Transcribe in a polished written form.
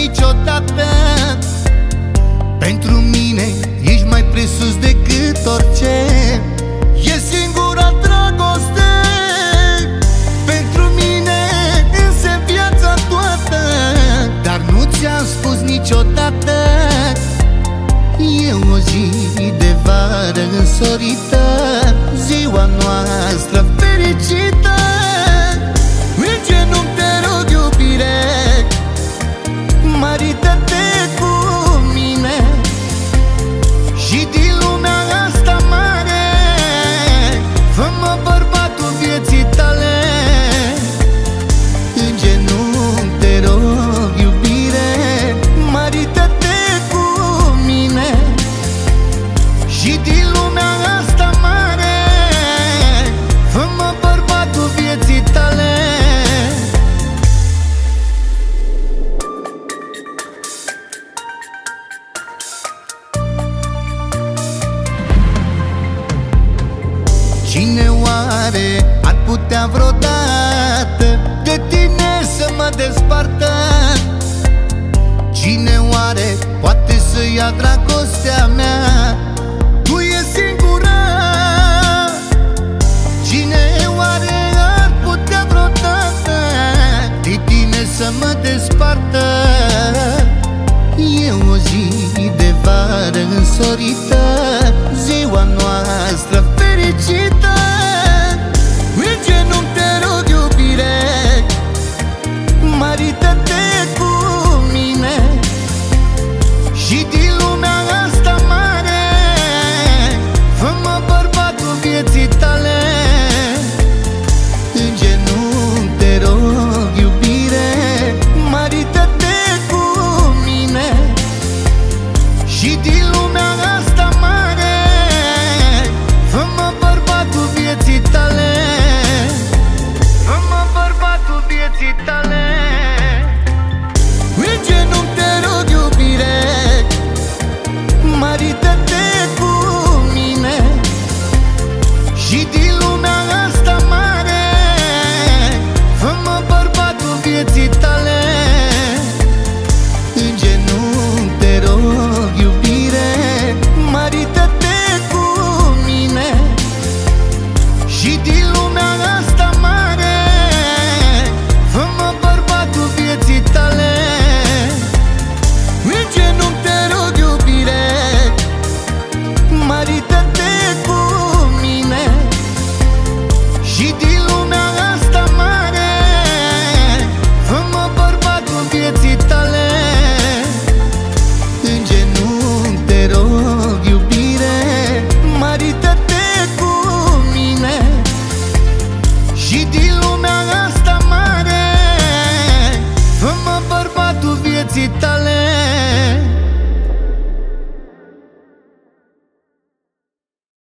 niciodată. Pentru mine ești mai presus decât orice. E singura dragoste pentru mine, însă viața toată. Dar nu ți-am spus niciodată. E o zi de vară însorită, ziua noastră fericită. În genunchi te rog, iubire, marită-te cu mine. Și din lumea asta mare, fă-mă bărbatul vieții tale. În genunchi te rog, iubire, marită-te cu mine. Și din lumea asta mare, fă-mă bărbatul vieții tale. Cine oare ar putea vreodată de tine să mă despartă? Cine oare poate să ia dragostea mea? Tu e singura. Cine oare ar putea vreodată de tine să mă despartă? E o zi de vară însorită,